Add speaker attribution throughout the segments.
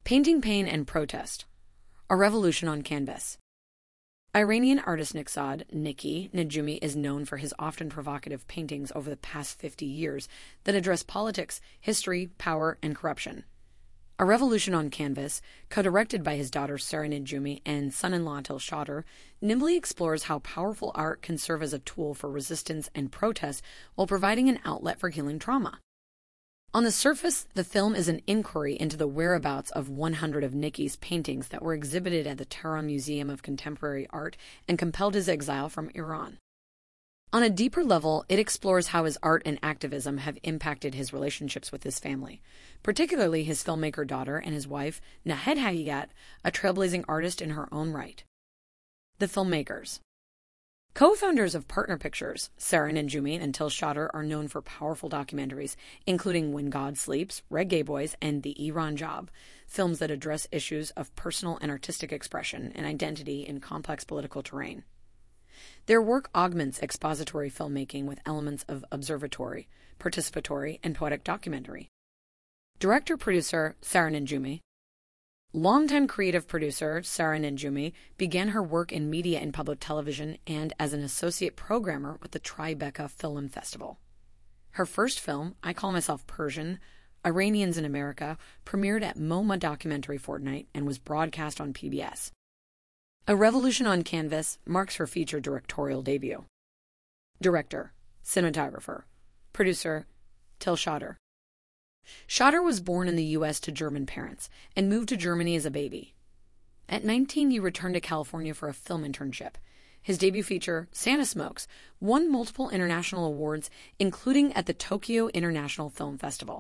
Speaker 1: Painting Pain and Protest: A Revolution on Canvas. Iranian artist Niksad Niki Nejumi is known for his often provocative paintings over the past 50 years that address politics, history, power, and corruption. A Revolution on Canvas, co-directed by his daughter Sarah Nejumi and son-in-law Till Shadr, nimbly explores how powerful art can serve as a tool for resistance and protest while providing an outlet for healing trauma. On the surface, the film is an inquiry into the whereabouts of 100 of Niki's paintings that were exhibited at the Tehran Museum of Contemporary Art and compelled his exile from Iran. On a deeper level, it explores how his art and activism have impacted his relationships with his family, particularly his filmmaker daughter and his wife, Nahed Hayat, a trailblazing artist in her own right. The filmmakers. Co-founders of Partner Pictures, Sarah Nejumi and Till Shadr, are known for powerful documentaries, including When God Sleeps, Reggae Boys, and The Iran Job, films that address issues of personal and artistic expression and identity in complex political terrain. Their work augments expository filmmaking with elements of observatory, participatory, and poetic documentary. Director-producer Sarah Nejumi. Longtime creative producer Sarah Nejumi began her work in media and public television and as an associate programmer with the Tribeca Film Festival. Her first film, I Call Myself Persian, Iranians in America, premiered at MoMA Documentary Fortnight and was broadcast on PBS. A Revolution on Canvas marks her feature directorial debut. Director, cinematographer, producer, Till Shadr. Shadr was born in the U.S. to German parents and moved to Germany as a baby. At 19, he returned to California for a film internship. His debut feature, Santa Smokes, won multiple international awards, including at the Tokyo International Film Festival.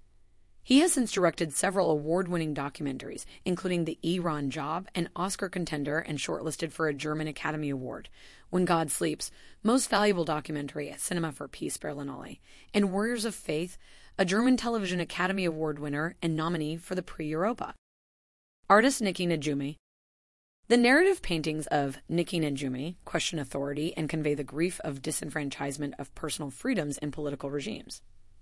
Speaker 1: He has since directed several award-winning documentaries, including The Iran Job, an Oscar contender and shortlisted for a German Academy Award, When God Sleeps, Most Valuable Documentary at Cinema for Peace Berlinale, and Warriors of Faith, a German Television Academy Award winner and nominee for the Prix Europa. Artist Niki Nejumi. The narrative paintings of Niki Nejumi question authority and convey the grief of disenfranchisement of personal freedoms in political regimes.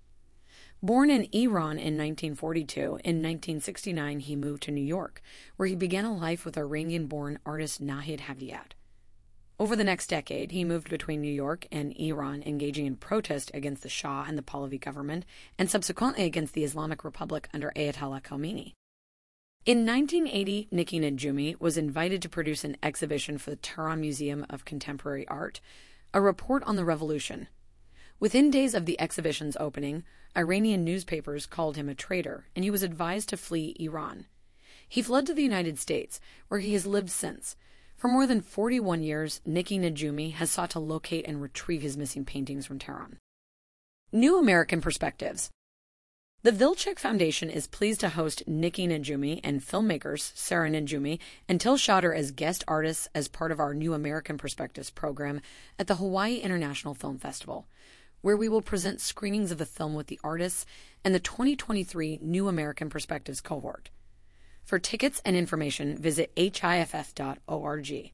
Speaker 1: Born in Iran in 1942, in 1969 he moved to New York, where he began a life with Iranian-born artist Nahed Hayat. Over the next decade, he moved between New York and Iran, engaging in protest against the Shah and the Pahlavi government, and subsequently against the Islamic Republic under Ayatollah Khomeini. In 1980, Niki Nejumi was invited to produce an exhibition for the Tehran Museum of Contemporary Art, A Report on the Revolution. Within days of the exhibition's opening, Iranian newspapers called him a traitor, and he was advised to flee Iran. He fled to the United States, where he has lived since. For more than 41 years, Niki Nejumi has sought to locate and retrieve his missing paintings from Tehran. New American Perspectives. The Vilcek Foundation is pleased to host Niki Nejumi and filmmakers Sarah Nejumi and Till Shadr as guest artists as part of our New American Perspectives program at the Hawaii International Film Festival, where we will present screenings of the film with the artists and the 2023 New American Perspectives cohort. For tickets and information, visit hiff.org.